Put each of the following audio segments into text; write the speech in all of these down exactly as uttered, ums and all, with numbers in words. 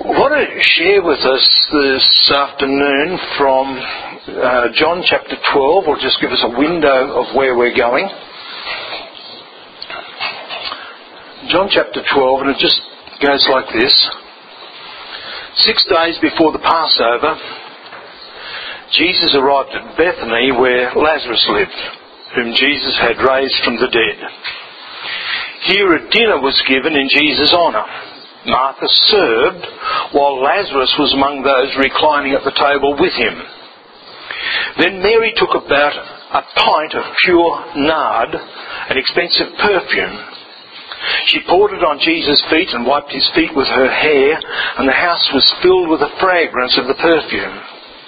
I want to share with us this afternoon from uh, John chapter twelve, or just give us a window of where we're going. John chapter twelve, and it just goes like this. Six days before the Passover, Jesus arrived at Bethany where Lazarus lived, whom Jesus had raised from the dead. Here a dinner was given in Jesus' honour. Martha served, while Lazarus was among those reclining at the table with him. Then Mary took about a pint of pure nard, an expensive perfume. She poured it on Jesus' feet and wiped his feet with her hair, and the house was filled with the fragrance of the perfume.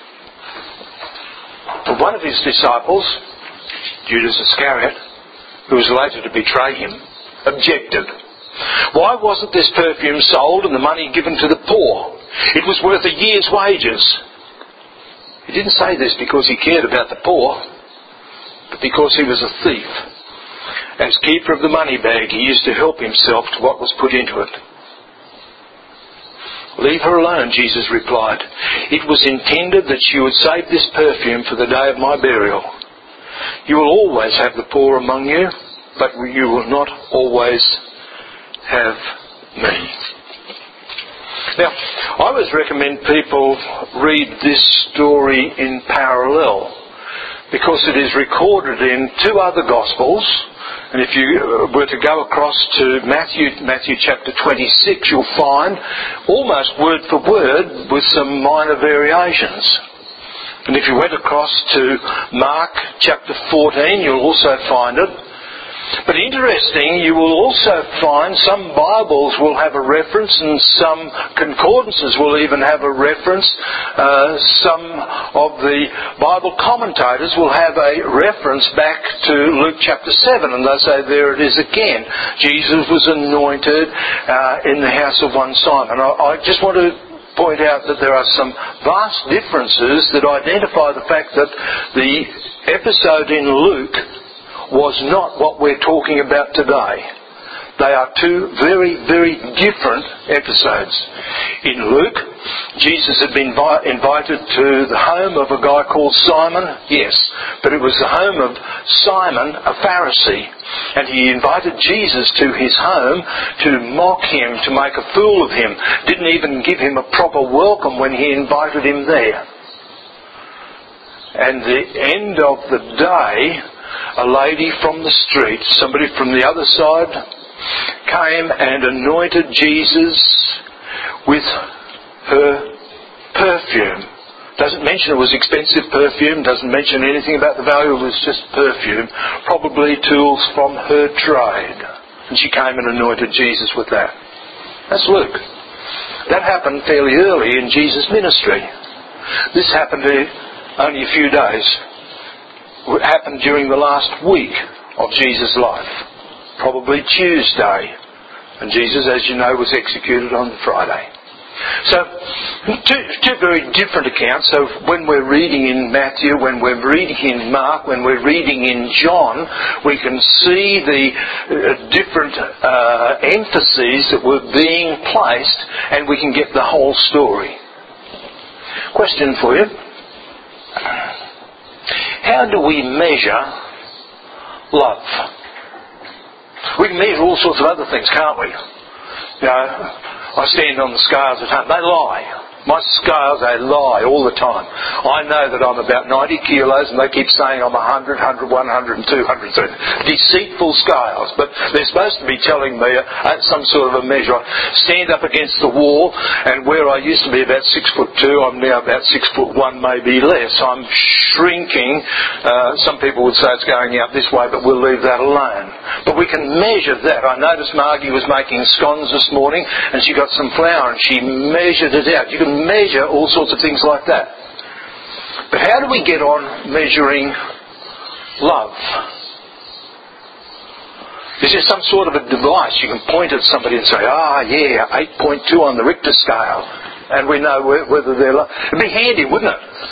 But one of his disciples, Judas Iscariot, who was later to betray him, objected. Why wasn't this perfume sold and the money given to the poor? It was worth a year's wages. He didn't say this because he cared about the poor, but because he was a thief. As keeper of the money bag, he used to help himself to what was put into it. Leave her alone, Jesus replied. It was intended that she would save this perfume for the day of my burial. You will always have the poor among you, but you will not always have me. Now, I always recommend people read this story in parallel because it is recorded in two other Gospels. And if you were to go across to Matthew, Matthew chapter twenty-six, you'll find almost word for word with some minor variations. And if you went across to Mark chapter fourteen, you'll also find it. But interesting, you will also find some Bibles will have a reference and some concordances will even have a reference. Uh, some of the Bible commentators will have a reference back to Luke chapter seven, and they'll say, there it is again. Jesus was anointed uh, in the house of one Simon. I, I just want to point out that there are some vast differences that identify the fact that the episode in Luke was not what we're talking about today. They are two very, very different episodes. In Luke, Jesus had been invited to the home of a guy called Simon. Yes, but it was the home of Simon, a Pharisee. And he invited Jesus to his home to mock him, to make a fool of him. Didn't even give him a proper welcome when he invited him there. And the end of the day, a lady from the street, somebody from the other side, came and anointed Jesus with her perfume. Doesn't mention it was expensive perfume, doesn't mention anything about the value, it was just perfume, probably tools from her trade. And she came and anointed Jesus with that. That's Luke. That happened fairly early in Jesus' ministry. This happened only a few days. It happened during the last week of Jesus' life, probably Tuesday, and Jesus, as you know, was executed on Friday. So, two, two very different accounts. So when we're reading in Matthew, when we're reading in Mark, when we're reading in John, we can see the uh, different uh, emphases that were being placed, and we can get the whole story. Question for you. How do we measure love? We can measure all sorts of other things, can't we? You know, I stand on the scales at home. They lie. My scales, they lie all the time. I know that I'm about ninety kilos and they keep saying I'm one hundred, one hundred, one hundred and two hundred. So deceitful scales. But they're supposed to be telling me uh, some sort of a measure. I stand up against the wall, and where I used to be about six foot two, I'm now about six foot one, maybe less. I'm shrinking. Uh, some people would say it's going out this way, but we'll leave that alone. But we can measure that. I noticed Margie was making scones this morning, and she got some flour and she measured it out. You can measure all sorts of things like that. But how do we get on measuring love? Is there some sort of a device you can point at somebody and say, ah, yeah, eight point two on the Richter scale, and we know whether they're love? It'd be handy, wouldn't it?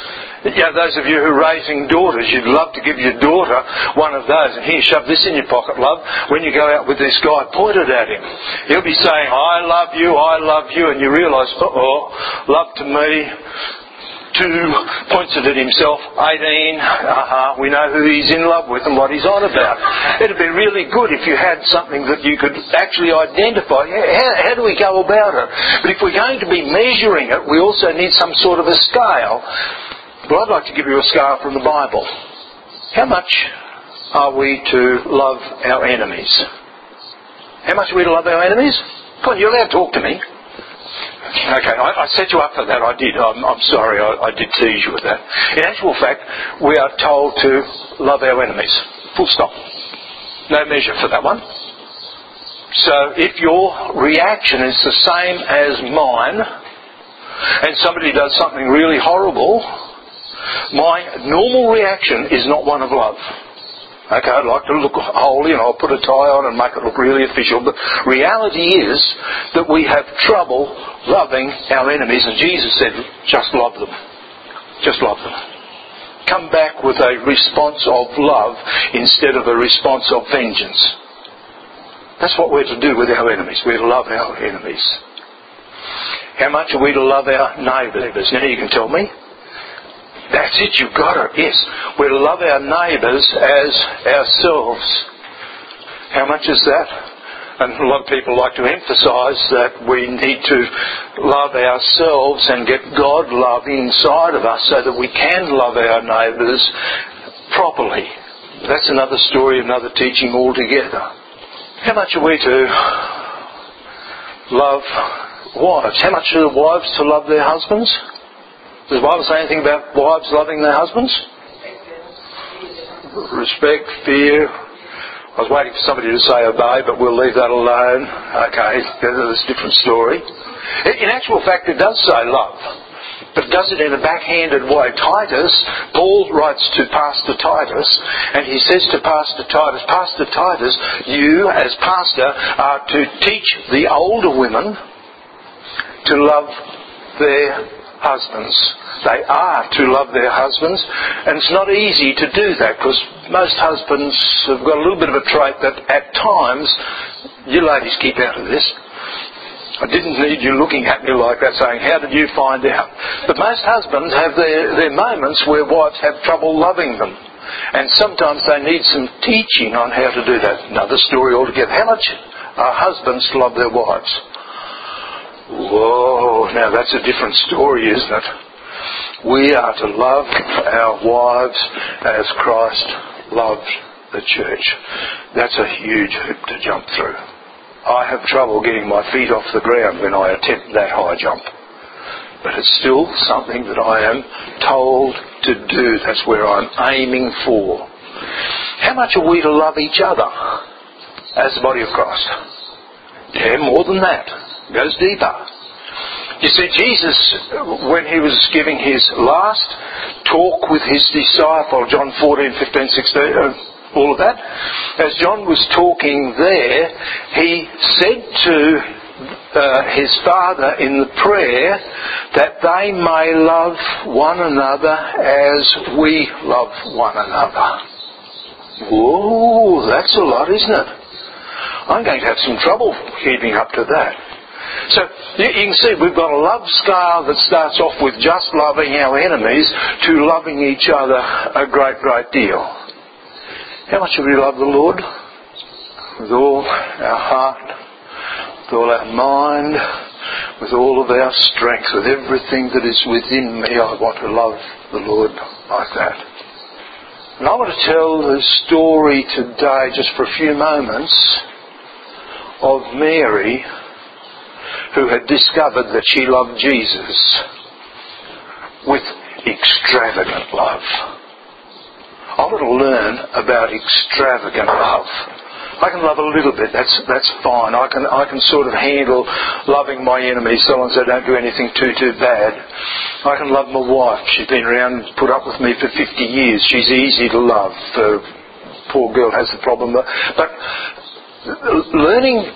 Yeah, those of you who are raising daughters, you'd love to give your daughter one of those. And here, shove this in your pocket, love. When you go out with this guy, point it at him. He'll be saying, I love you, I love you. And you realise, uh-oh, love to me. Two, points it at himself. eighteen, uh-huh, we know who he's in love with and what he's on about. It'd be really good if you had something that you could actually identify. How, how do we go about it? But if we're going to be measuring it, we also need some sort of a scale. Well, I'd like to give you a scale from the Bible. How much are we to love our enemies? How much are we to love our enemies? Come on, you're allowed to talk to me. Okay, I, I set you up for that. I did. I'm, I'm sorry, I, I did tease you with that. In actual fact, we are told to love our enemies. Full stop. No measure for that one. So if your reaction is the same as mine, and somebody does something really horrible, my normal reaction is not one of love. Okay, I'd like to look holy and I'll put a tie on and make it look really official. But reality is that we have trouble loving our enemies. And Jesus said, just love them. Just love them. Come back with a response of love instead of a response of vengeance. That's what we're to do with our enemies. We're to love our enemies. How much are we to love our neighbours? Now you can tell me. That's it, you've got it, yes. We're to love our neighbours as ourselves. How much is that? And a lot of people like to emphasise that we need to love ourselves and get God love inside of us so that we can love our neighbours properly. That's another story, another teaching altogether. How much are we to love wives? How much are the wives to love their husbands? Does the Bible say anything about wives loving their husbands? Respect, fear. I was waiting for somebody to say obey, but we'll leave that alone. Okay, that's a different story. In actual fact, it does say love, but it does it in a backhanded way. Titus, Paul writes to Pastor Titus, and he says to Pastor Titus, Pastor Titus, you as pastor are to teach the older women to love their husbands. They are to love their husbands, and it's not easy to do that because most husbands have got a little bit of a trait that at times, you ladies keep out of this. I didn't need you looking at me like that saying, how did you find out? But most husbands have their, their moments where wives have trouble loving them, and sometimes they need some teaching on how to do that. Another story altogether. How much are husbands to love their wives? Whoa, now that's a different story, isn't it? We are to love our wives as Christ loved the church. That's a huge hoop to jump through. I have trouble getting my feet off the ground when I attempt that high jump. But it's still something that I am told to do. That's where I'm aiming for. How much are we to love each other as the body of Christ? Yeah, more than that. Goes deeper. You see, Jesus, when he was giving his last talk with his disciple, John fourteen, fifteen, sixteen, uh, all of that, as John was talking there, he said to uh, his Father in the prayer that they may love one another as we love one another. Whoa, that's a lot, isn't it? I'm going to have some trouble keeping up to that. So you, you can see we've got a love scale that starts off with just loving our enemies to loving each other a great, great deal. How much do we love the Lord? With all our heart, with all our mind, with all of our strength, with everything that is within me. I want to love the Lord like that. And I want to tell the story today, just for a few moments, of Mary, who had discovered that she loved Jesus with extravagant love. I want to learn about extravagant love. I can love a little bit, that's that's fine. I can I can sort of handle loving my enemies so long as they don't do anything too, too bad. I can love my wife. She's been around, put up with me for fifty years. She's easy to love. The poor girl has the problem. But learning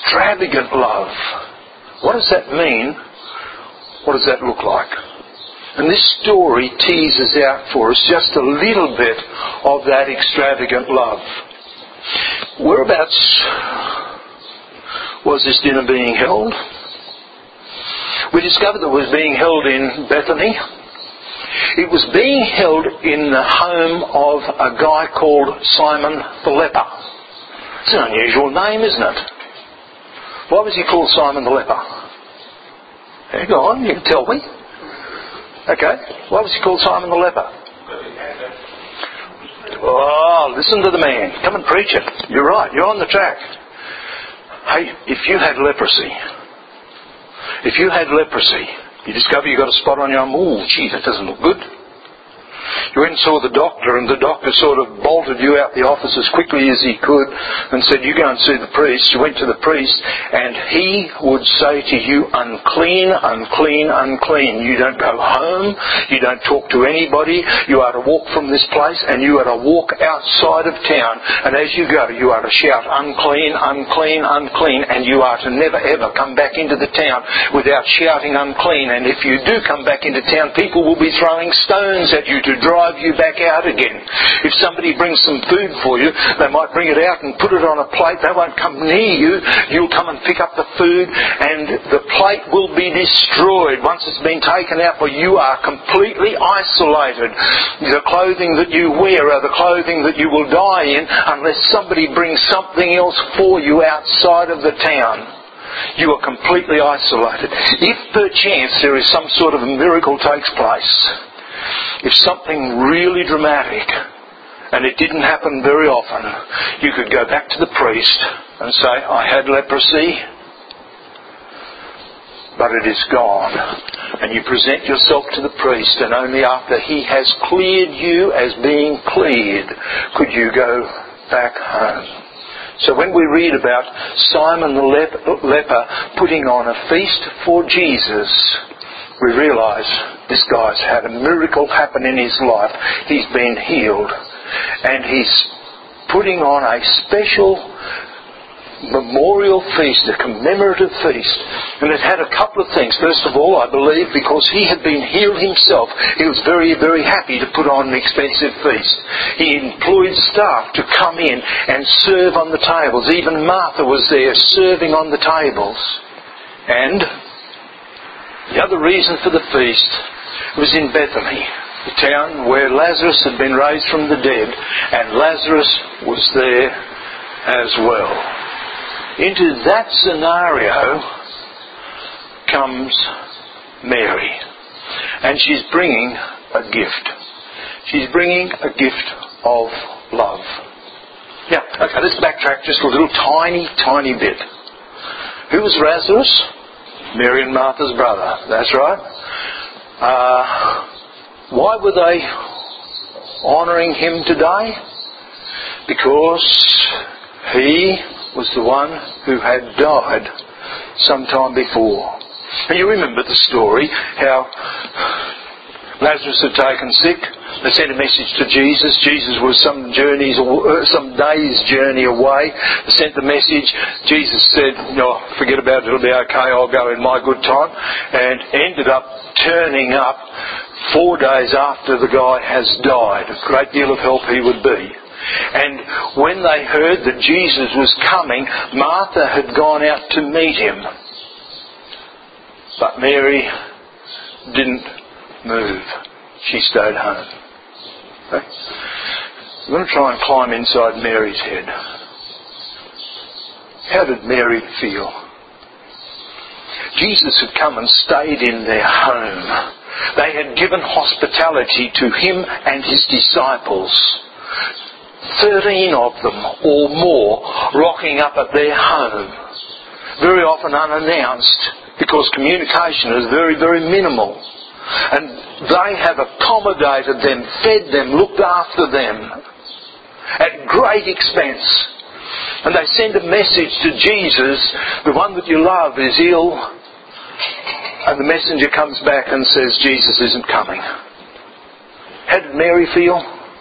extravagant love, what does that mean? What does that look like? And this story teases out for us just a little bit of that extravagant love. Whereabouts was this dinner being held? We discovered that it was being held in Bethany. It was being held in the home of a guy called Simon the leper. It's an unusual name, isn't it? Why was he called Simon the leper? Hey, go on, you can tell me. Okay, why was he called Simon the leper? Oh, listen to the man. Come and preach it. You're right, you're on the track. Hey, if you had leprosy, if you had leprosy, you discover you got a spot on your arm, oh, gee, that doesn't look good. You went and saw the doctor, and the doctor sort of bolted you out the office as quickly as he could and said, you go and see the priest. You went to the priest, and he would say to you, unclean, unclean, unclean. You don't go home. You don't talk to anybody. You are to walk from this place, and you are to walk outside of town. And as you go, you are to shout, unclean, unclean, unclean, and you are to never ever come back into the town without shouting unclean. And if you do come back into town, people will be throwing stones at you to drive you back out again. If somebody brings some food for you, they might bring it out and put it on a plate. They won't come near you. You'll come and pick up the food, and the plate will be destroyed once it's been taken out, for you are completely isolated. The clothing that you wear are the clothing that you will die in unless somebody brings something else for you outside of the town. You are completely isolated. If perchance there is some sort of a miracle takes place, if something really dramatic, and it didn't happen very often, you could go back to the priest and say, I had leprosy, but it is gone. And you present yourself to the priest, and only after he has cleared you as being cleared could you go back home. So when we read about Simon the leper putting on a feast for Jesus, we realise this guy's had a miracle happen in his life. He's been healed. And he's putting on a special memorial feast, a commemorative feast. And it had a couple of things. First of all, I believe because he had been healed himself, he was very, very happy to put on an expensive feast. He employed staff to come in and serve on the tables. Even Martha was there serving on the tables. And the other reason for the feast was in Bethany, the town where Lazarus had been raised from the dead, and Lazarus was there as well. Into that scenario comes Mary, and she's bringing a gift. She's bringing a gift of love. Yeah, okay, let's backtrack just a little tiny, tiny bit. Who was Lazarus? Mary and Martha's brother. That's right. Uh, why were they honouring him today? Because he was the one who had died some time before. And you remember the story, how Lazarus had taken sick. They sent a message to Jesus. Jesus was some journeys, some days' journey away. They sent the message. Jesus said, "No, forget about it. It'll be okay. I'll go in my good time." And ended up turning up four days after the guy has died. A great deal of help he would be. And when they heard that Jesus was coming, Martha had gone out to meet him. But Mary didn't move. She stayed home. Okay? I'm going to try and climb inside Mary's head. How did Mary feel? Jesus had come and stayed in their home. They had given hospitality to him and his disciples. Thirteen of them or more rocking up at their home. Very often unannounced, because communication is very, very minimal. And they have accommodated them, fed them, looked after them at great expense. And they send a message to Jesus, the one that you love is ill. And the messenger comes back and says Jesus isn't coming. How did Mary feel?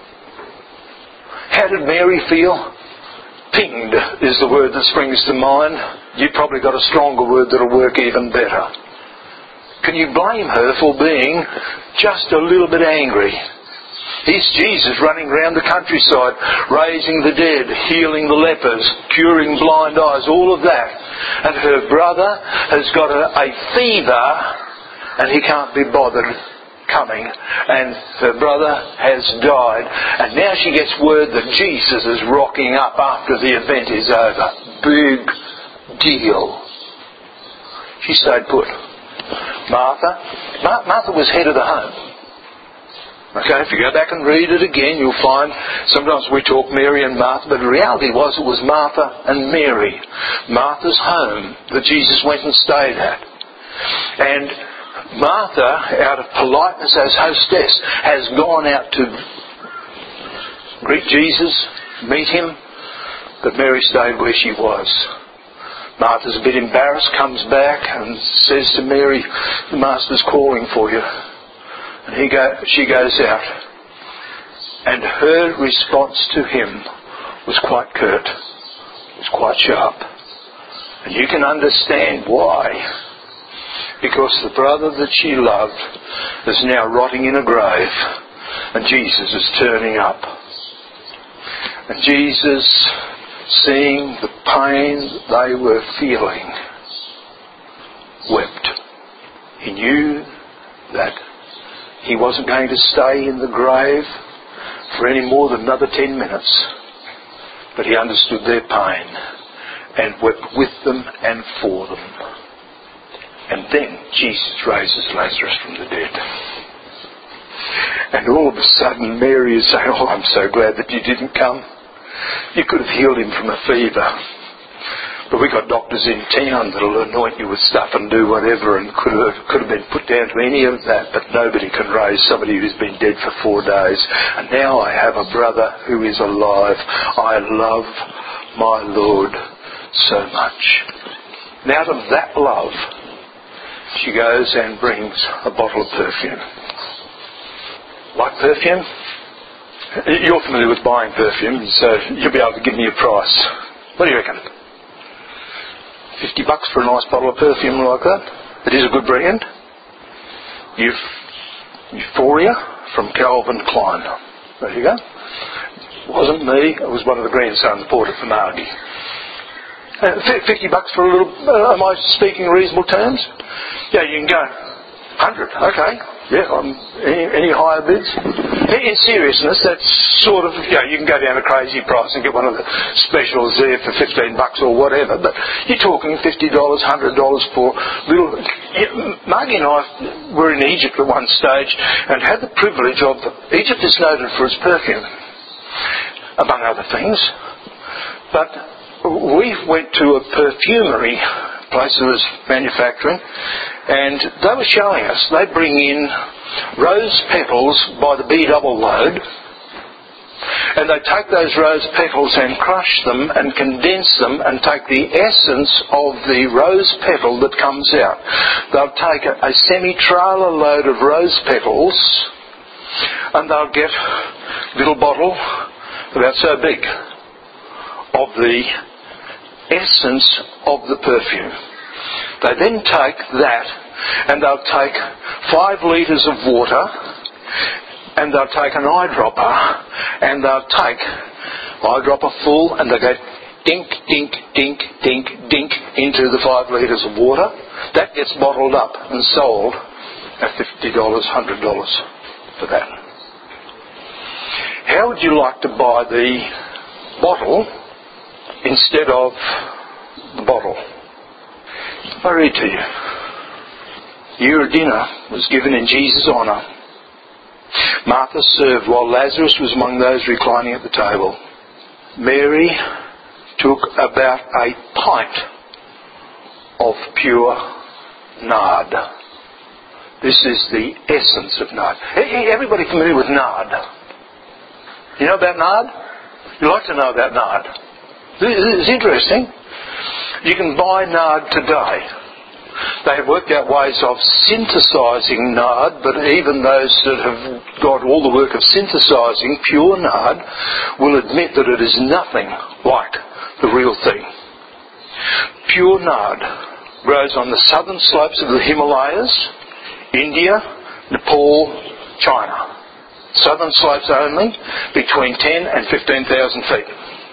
How did Mary feel? Pinged is the word that springs to mind. You've probably got a stronger word that'll work even better. Can you blame her for being just a little bit angry? Here's Jesus running around the countryside, raising the dead, healing the lepers, curing blind eyes, all of that. And her brother has got a, a fever and he can't be bothered coming. And her brother has died. And now she gets word that Jesus is rocking up after the event is over. Big deal. She stayed put. Martha, Mar- Martha was head of the home. Okay, if you go back and read it again, you'll find sometimes we talk Mary and Martha, but the reality was it was Martha and Mary. Martha's home that Jesus went and stayed at. And Martha, out of politeness as hostess, has gone out to greet Jesus, meet him, but Mary stayed where she was. Martha's a bit embarrassed, comes back and says to Mary, the Master's calling for you. And he go, she goes out. And her response to him was quite curt, was quite sharp. And you can understand why. Because the brother that she loved is now rotting in a grave and Jesus is turning up. And Jesus, seeing the pain they were feeling, wept. He knew that he wasn't going to stay in the grave for any more than another ten minutes. But he understood their pain and wept with them and for them. And then Jesus raises Lazarus from the dead. And all of a sudden Mary is saying, oh, I'm so glad that you didn't come. You could have healed him from a fever. But we got doctors in town that'll anoint you with stuff and do whatever, and could have, could have been put down to any of that, but nobody can raise somebody who's been dead for four days. And now I have a brother who is alive. I love my Lord so much. And out of that love, she goes and brings a bottle of perfume. Like perfume? You're familiar with buying perfume, so you'll be able to give me a price. What do you reckon? Fifty bucks for a nice bottle of perfume like that? It is a good brand. Euphoria from Calvin Klein. There you go. It wasn't me, it was one of the grandsons bought it for Margie. Uh, fifty bucks for a little, uh, am I speaking reasonable terms? Yeah, you can go. Hundred, okay. Yeah, um, any, any higher bids? In seriousness, that's sort of, you know, you can go down a crazy price and get one of the specials there for fifteen bucks or whatever, but you're talking fifty dollars, one hundred dollars for little... Yeah, Margie and I were in Egypt at one stage and had the privilege of... Egypt is noted for its perfume, among other things, but we went to a perfumery place that was manufacturing, and they were showing us, they bring in rose petals by the B double load, and they take those rose petals and crush them and condense them and take the essence of the rose petal that comes out. They'll take a, a semi-trailer load of rose petals and they'll get a little bottle about so big of the essence of the perfume. They then take that and they'll take five litres of water and they'll take an eyedropper and they'll take eyedropper full and they go dink, dink, dink, dink, dink into the five litres of water. That gets bottled up and sold at fifty dollars, one hundred dollars for that. How would you like to buy the bottle instead of the bottle? I read to you. Your dinner was given in Jesus' honour. Martha served while Lazarus was among those reclining at the table. Mary took about a pint of pure nard. This is the essence of nard. Everybody familiar with nard? You know about nard? You like to know about nard. It's interesting. You can buy nard today. They have worked out ways of synthesising nard, but even those that have got all the work of synthesising pure nard will admit that it is nothing like the real thing. Pure nard grows on the southern slopes of the Himalayas India, Nepal, China. Southern slopes only, between ten and fifteen thousand feet.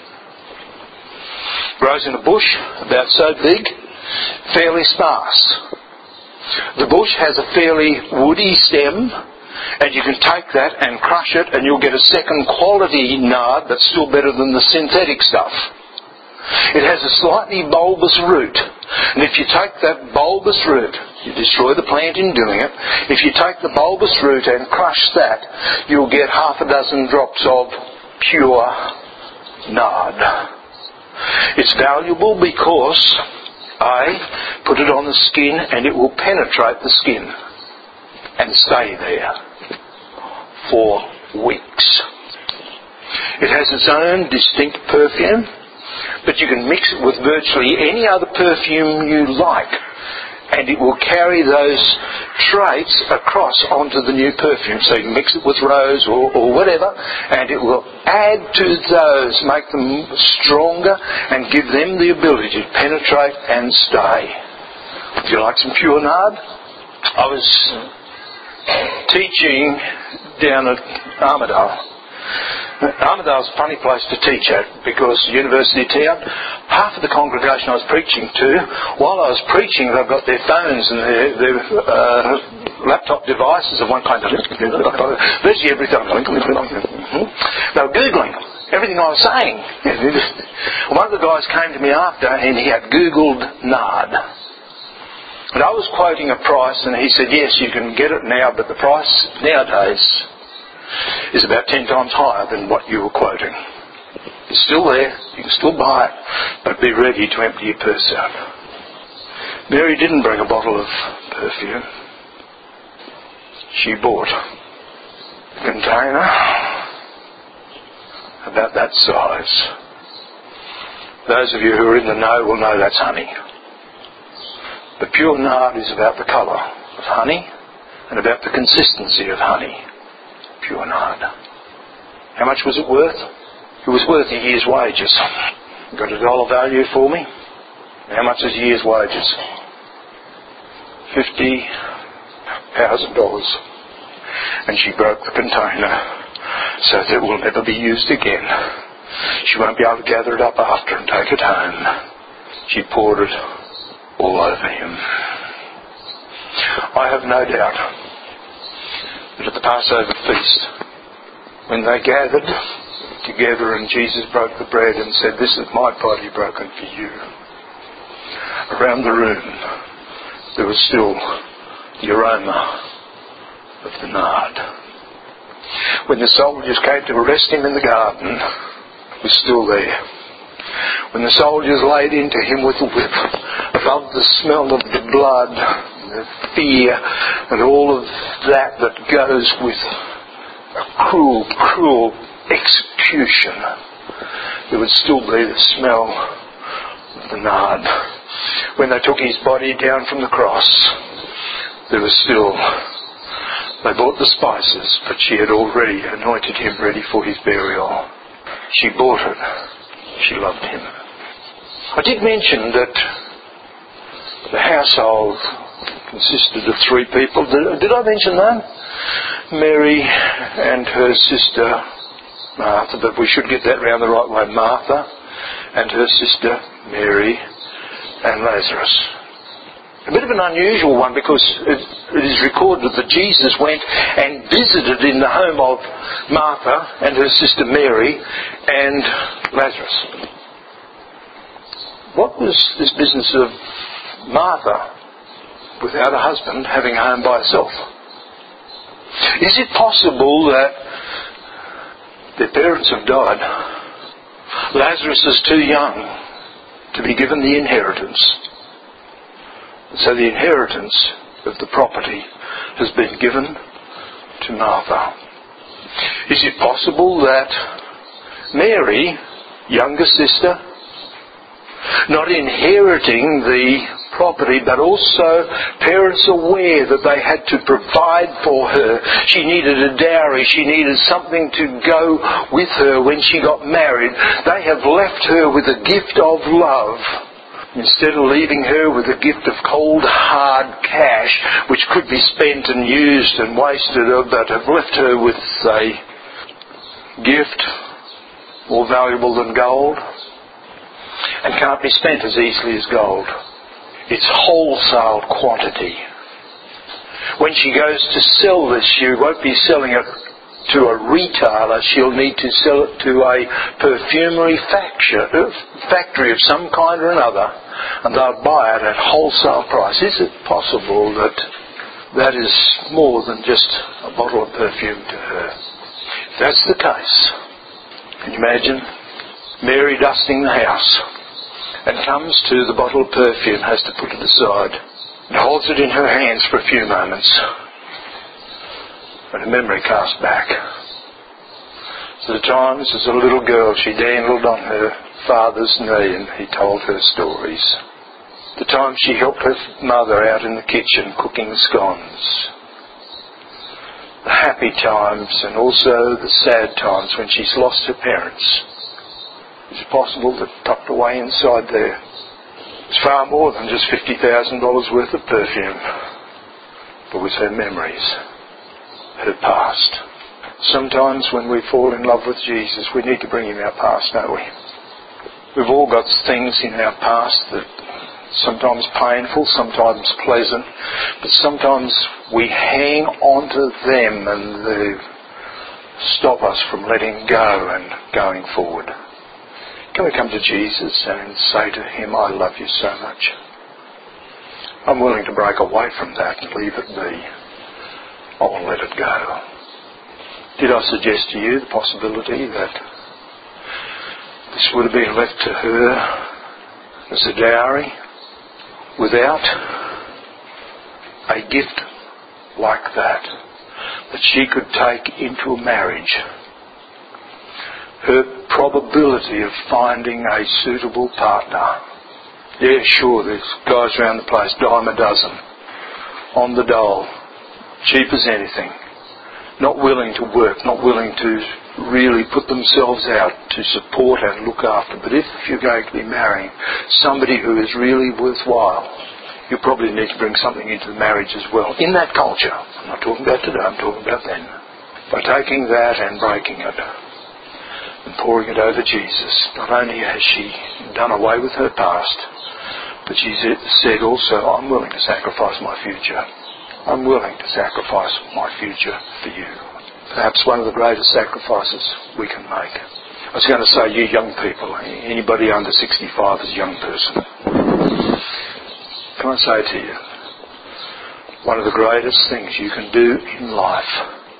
Grows in a bush, about so big, fairly sparse. The bush has a fairly woody stem, and you can take that and crush it and you'll get a second quality nard that's still better than the synthetic stuff. It has a slightly bulbous root, and if you take that bulbous root, you destroy the plant in doing it. If you take the bulbous root and crush that, you'll get half a dozen drops of pure nard. It's valuable because A, put it on the skin and it will penetrate the skin and stay there for weeks. It has its own distinct perfume, but you can mix it with virtually any other perfume you like, and it will carry those traits across onto the new perfume. So you can mix it with rose or, or whatever, and it will add to those, make them stronger and give them the ability to penetrate and stay. Would you like some pure nard? I was teaching down at Armidale. Armidale's a funny place to teach at because the university town, half of the congregation I was preaching to, while I was preaching, they've got their phones and their, their uh, laptop devices of one kind. Virtually everything. They were Googling everything I was saying. One of the guys came to me after and he had Googled nard. And I was quoting a price and he said, yes, you can get it now, but the price nowadays is about ten times higher than what you were quoting. It's still there, you can still buy it, but be ready to empty your purse out. Mary didn't bring a bottle of perfume. She bought a container about that size. Those of you who are in the know will know that's honey. The pure nard is about the colour of honey and about the consistency of honey. Pure nard. How much was it worth? It was worth a year's wages. Got a dollar value for me? How much is a year's wages? Fifty thousand dollars. And she broke the container so that it will never be used again. She won't be able to gather it up after and take it home. She poured it all over him. I have no doubt that at the Passover feast, when they gathered together and Jesus broke the bread and said, this is my body broken for you, around the room there was still the aroma of the nard. When the soldiers came to arrest him in the garden, it was still there. When the soldiers laid into him with the whip, above the smell of the blood, the fear and all of that that goes with a cruel, cruel execution, there would still be the smell of the nard. When they took his body down from the cross, there was still, they bought the spices, but she had already anointed him ready for his burial. She bought it. She loved him. I did mention that the household consisted of three people. Did, did I mention that? Mary and her sister Martha, but we should get that round the right way. Martha and her sister Mary and Lazarus. A bit of an unusual one because it, it is recorded that Jesus went and visited in the home of Martha and her sister Mary and Lazarus. What was this business of Martha, without a husband, having a home by herself? Is it possible that their parents have died? Lazarus is too young to be given the inheritance. So the inheritance of the property has been given to Martha. Is it possible that Mary, younger sister, not inheriting the property, but also parents aware that they had to provide for her. She needed a dowry. She needed something to go with her when she got married. They have left her with a gift of love Instead of leaving her with a gift of cold, hard cash, which could be spent and used and wasted, but have left her with a gift more valuable than gold and can't be spent as easily as gold. It's wholesale quantity. When she goes to sell this, she won't be selling it to a retailer. She'll need to sell it to a perfumery factory of some kind or another, and they'll buy it at wholesale price. Is it possible that that is more than just a bottle of perfume to her? If that's the case, can you imagine Mary dusting the house and comes to the bottle of perfume, has to put it aside, and holds it in her hands for a few moments. But a memory cast back to the times as a little girl she dandled on her father's knee and he told her stories. The times she helped her mother out in the kitchen cooking scones. The happy times and also the sad times when she's lost her parents. It's possible that tucked away inside there is far more than just fifty thousand dollars worth of perfume, but with her memories, her past. Sometimes when we fall in love with Jesus, we need to bring him our past, don't we? We've all got things in our past that sometimes painful, sometimes pleasant, but sometimes we hang on to them and they stop us from letting go and going forward. Can we come to Jesus and say to him, I love you so much. I'm willing to break away from that and leave it be. I won't let it go. Did I suggest to you the possibility that this would have been left to her as a dowry without a gift like that that she could take into a marriage? Her probability of finding a suitable partner. Yeah, sure, there's guys around the place, dime a dozen, on the dole, cheap as anything, not willing to work, not willing to really put themselves out to support and look after. But if you're going to be marrying somebody who is really worthwhile, you probably need to bring something into the marriage as well. In that culture, I'm not talking about today, I'm talking about then. By taking that and breaking it and pouring it over Jesus, not only has she done away with her past, but she said also, I'm willing to sacrifice my future. I'm willing to sacrifice my future for you. Perhaps one of the greatest sacrifices we can make. I was going to say, you young people, anybody under sixty-five is a young person. Can I say to you, one of the greatest things you can do in life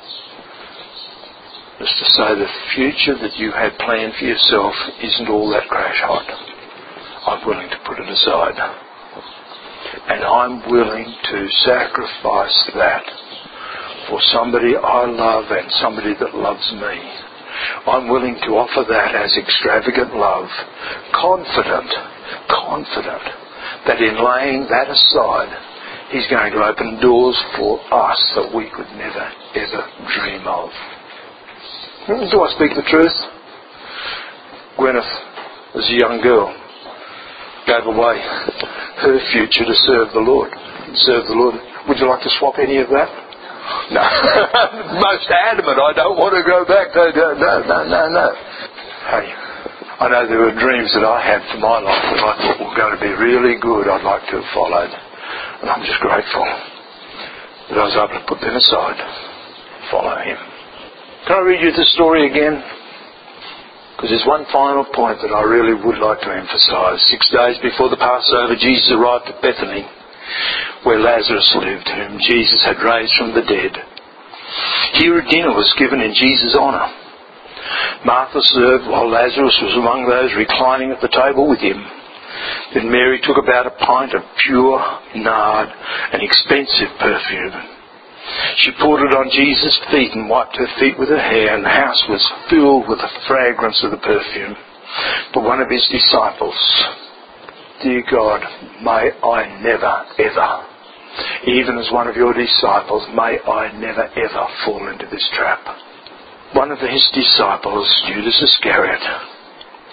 is to say the future that you had planned for yourself isn't all that crash hot. I'm willing to put it aside. And I'm willing to sacrifice that for somebody I love and somebody that loves me. I'm willing to offer that as extravagant love, confident, confident that in laying that aside, he's going to open doors for us that we could never, ever dream of. Do I speak the truth? Gwyneth, as a young girl, gave away her future to serve the Lord. Serve the Lord. Would you like to swap any of that? No. Most adamant, I don't want to go back. No, no, no, no, no. Hey, I know there were dreams that I had for my life that I thought were going to be really good. I'd like to have followed. And I'm just grateful that I was able to put them aside, follow him. Can I read you the story again? Because there's one final point that I really would like to emphasise. Six days before the Passover, Jesus arrived at Bethany, where Lazarus lived, whom Jesus had raised from the dead. Here a dinner was given in Jesus' honour. Martha served while Lazarus was among those reclining at the table with him. Then Mary took about a pint of pure nard, an expensive perfume. She poured it on Jesus' feet and wiped her feet with her hair, and the house was filled with the fragrance of the perfume. But one of his disciples, dear God, may I never, ever, even as one of your disciples, may I never, ever fall into this trap. One of his disciples, Judas Iscariot,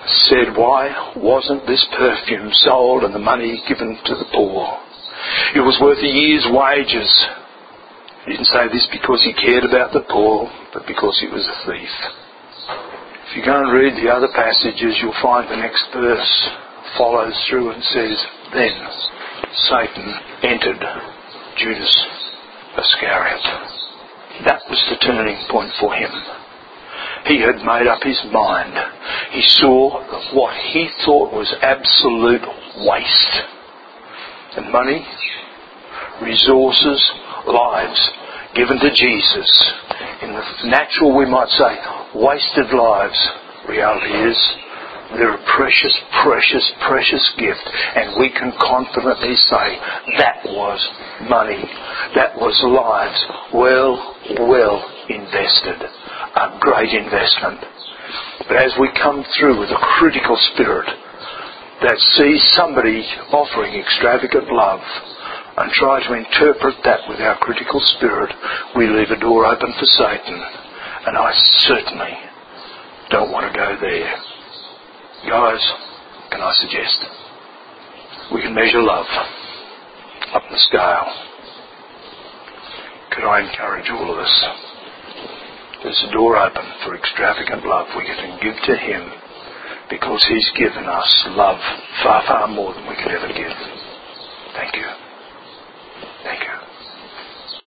said, why wasn't this perfume sold and the money given to the poor? It was worth a year's wages. He didn't say this because he cared about the poor, but because he was a thief. If you go and read the other passages, you'll find the next verse follows through and says, then Satan entered Judas Iscariot. That was the turning point for him. He had made up his mind. He saw what he thought was absolute waste. And money, resources, lives given to Jesus. In the natural, we might say, wasted lives. Reality is, they're a precious, precious, precious gift. And we can confidently say, that was money. That was lives. Well, well invested. A great investment. But as we come through with a critical spirit that sees somebody offering extravagant love and try to interpret that with our critical spirit, we leave a door open for Satan. And I certainly don't want to go there. Guys, can I suggest? We can measure love up the scale. Could I encourage all of us? There's a door open for extravagant love we can give to Him because He's given us love far, far more than we could ever give.